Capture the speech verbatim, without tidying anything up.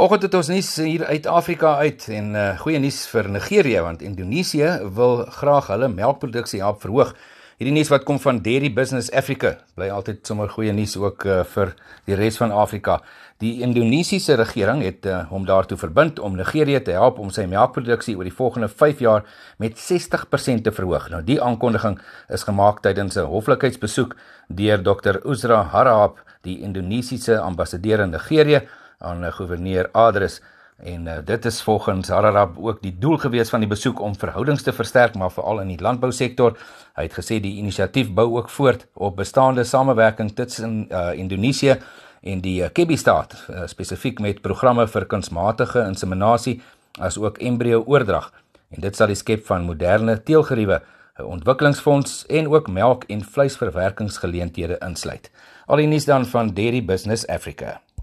Vanoggend het ons nuus hier uit Afrika uit en uh, goeie nuus vir Nigerië, want Indonesië wil graag hulle melkproduksie help verhoog. Hierdie nuus wat kom van Dairy Business Africa, bly altyd sommer goeie nuus ook uh, vir die res van Afrika. Die Indonesiese regering het uh, hom daartoe verbind om Nigerië te help om sy melkproduksie oor die volgende vyf jaar met sestig persent te verhoog. Nou die aankondiging is gemaak tydens 'n hoflikheidsbesoek deur dokter Uzra Harahap, die Indonesiese ambassadeur in Nigerië, aan uh, gouverneur Adres. En uh, dit is volgens Harahap ook die doel gewees van die besoek om verhoudings te versterk, maar veral in die landbousektor. Hy het gesê die inisiatief bou ook voort op bestaande samewerking tussen uh, Indonesië en die uh, Kebbi-staat, uh, spesifiek met programme vir kunsmatige inseminasie as ook embrio-oordrag. En dit sal die skep van moderne teelgeriewe, 'n ontwikkelingsfonds en ook melk- en vleisverwerkingsgeleenthede insluit. Al die nuus dan van Dairy Business Africa.